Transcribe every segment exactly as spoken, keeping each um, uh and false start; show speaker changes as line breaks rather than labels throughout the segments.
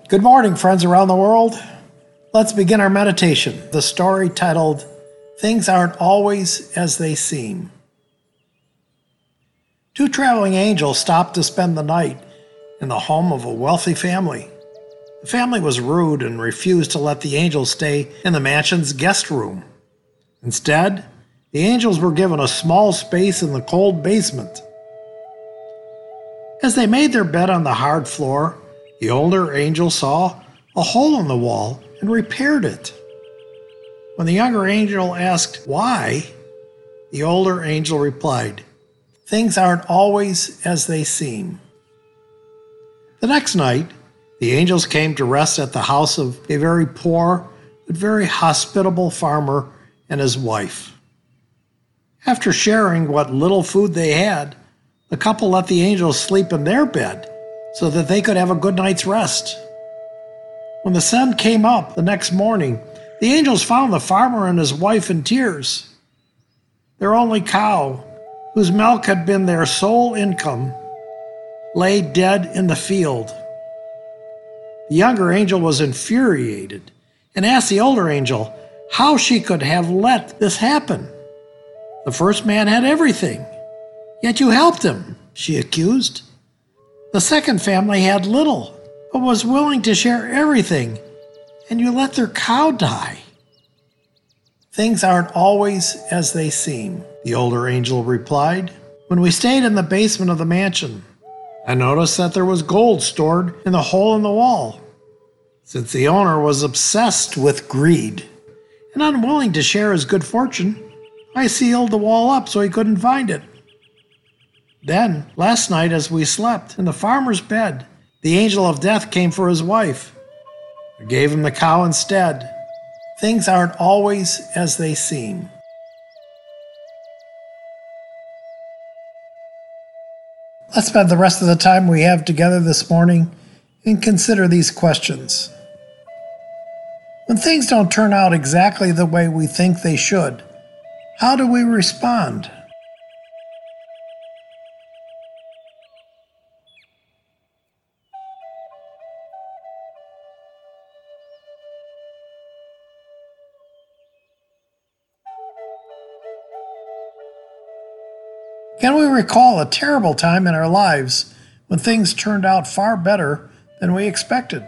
Good morning, friends around the world. Let's begin our meditation. The story titled, Things Aren't Always As They Seem. Two traveling angels stopped to spend the night in the home of a wealthy family. The family was rude and refused to let the angels stay in the mansion's guest room. Instead, the angels were given a small space in the cold basement. As they made their bed on the hard floor, the older angel saw a hole in the wall and repaired it. When the younger angel asked why, the older angel replied, "Things aren't always as they seem." The next night, the angels came to rest at the house of a very poor but very hospitable farmer and his wife. After sharing what little food they had, the couple let the angels sleep in their bed so that they could have a good night's rest. When the sun came up the next morning, the angels found the farmer and his wife in tears. Their only cow, whose milk had been their sole income, lay dead in the field. The younger angel was infuriated and asked the older angel how she could have let this happen. "The first man had everything, yet you helped him," she accused. "The second family had little, but was willing to share everything, and you let their cow die." "Things aren't always as they seem," the older angel replied. "When we stayed in the basement of the mansion, I noticed that there was gold stored in the hole in the wall. Since the owner was obsessed with greed and unwilling to share his good fortune, I sealed the wall up so he couldn't find it. Then, last night as we slept in the farmer's bed, the angel of death came for his wife. I gave him the cow instead. Things aren't always as they seem." Let's spend the rest of the time we have together this morning and consider these questions. When things don't turn out exactly the way we think they should, how do we respond? Can we recall a terrible time in our lives when things turned out far better than we expected?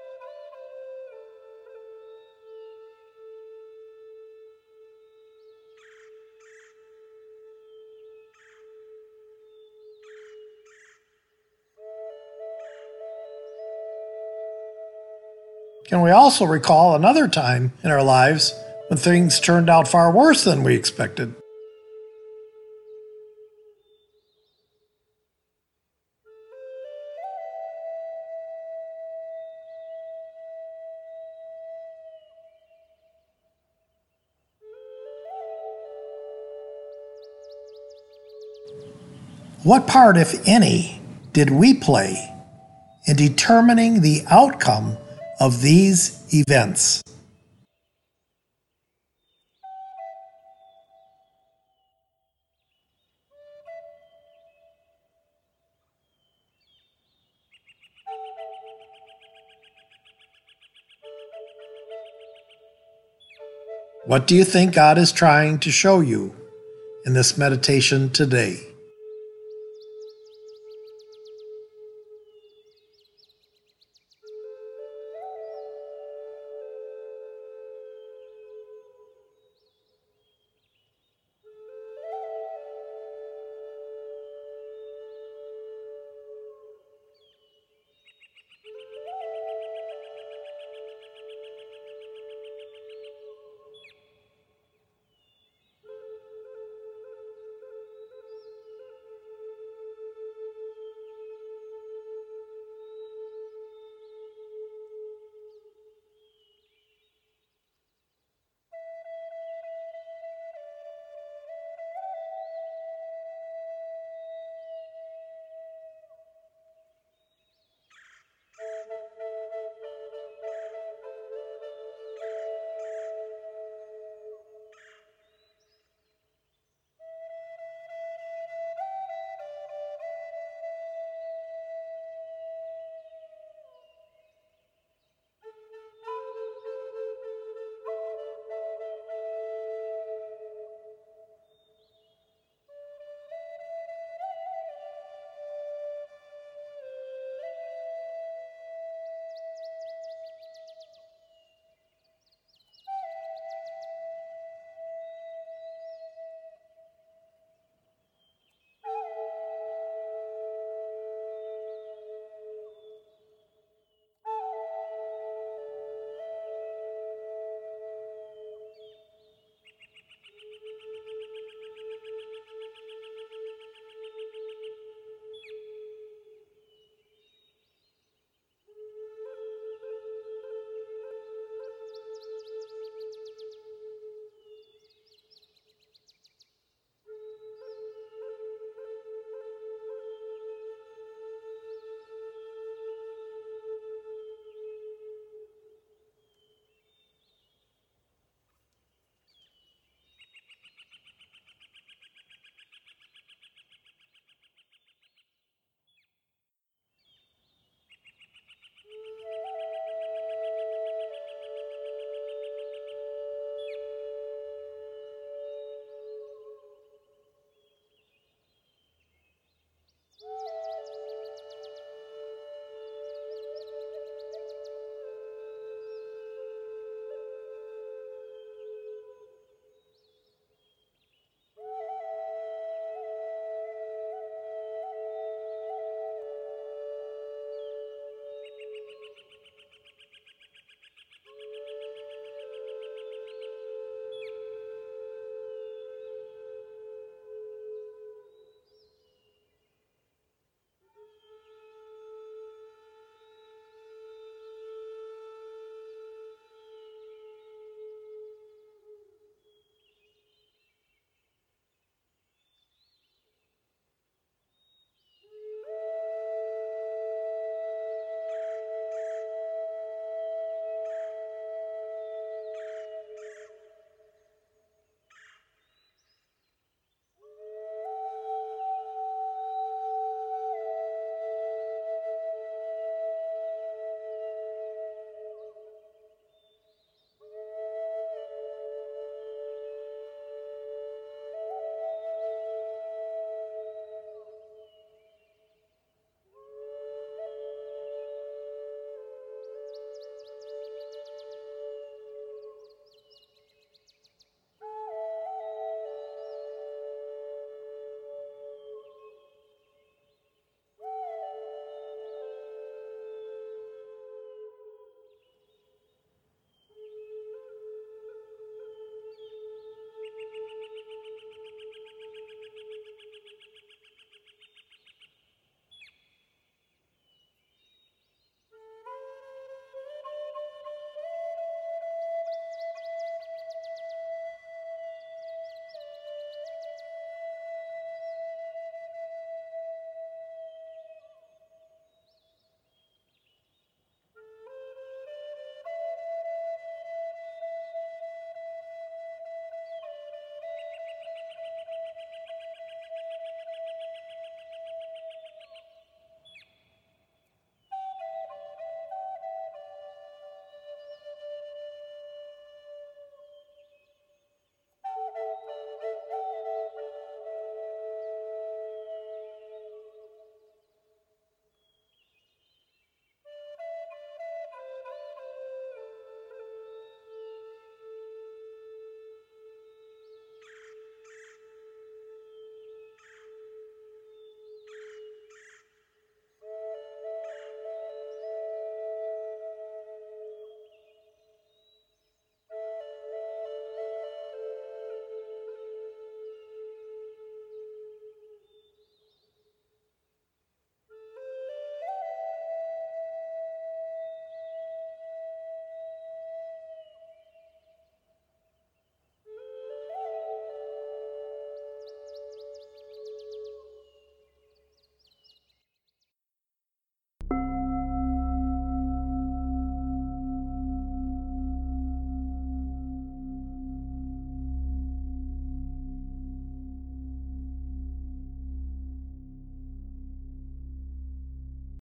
Can we also recall another time in our lives when things turned out far worse than we expected? What part, if any, did we play in determining the outcome of these events? What do you think God is trying to show you in this meditation today?